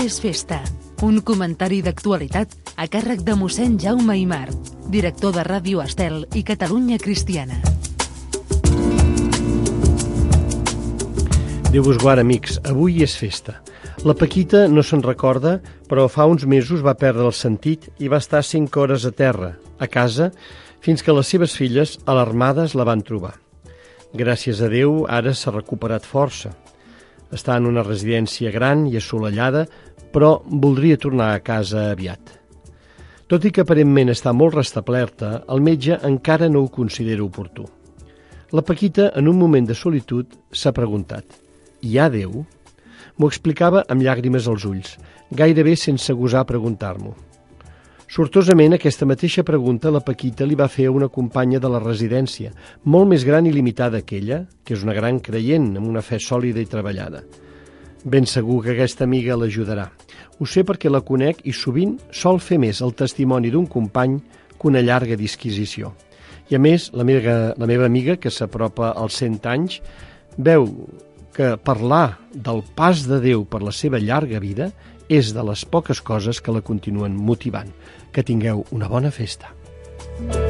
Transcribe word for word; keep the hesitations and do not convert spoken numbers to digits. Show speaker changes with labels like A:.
A: és festa. Un comentari d'actualitat a càrrec de mossèn Jaume Aimar, director de Ràdio Estel i Catalunya Cristiana.
B: Déu vos guard, amics, avui és festa. La Paquita no se'n recorda, però fa uns mesos va perdre el sentit i va estar cinc hores a terra, a casa, fins que les seves filles, alarmades, la van trobar. Gràcies a Déu, ara s'ha recuperat força. Està en una residència gran i assolellada, però voldria tornar a casa aviat. Tot i que aparentment està molt restablerta, el metge encara no ho considera oportú. La Paquita, en un moment de solitud, s'ha preguntat: hi ha Déu? M'ho explicava amb llàgrimes als ulls, gairebé sense gosar preguntar-m'ho. Sortosament, aquesta mateixa pregunta la Paquita li va fer a una companya de la residència, molt més gran i limitada que ella, que és una gran creient, amb una fe sòlida i treballada. Ben segur que aquesta amiga l'ajudarà. Ho sé perquè la conec i sovint sol fer més el testimoni d'un company que una llarga disquisició. I a més, la meva, la meva amiga, que s'apropa als cent anys, veu que parlar del pas de Déu per la seva llarga vida és de les poques coses que la continuen motivant. Que tingueu una bona festa.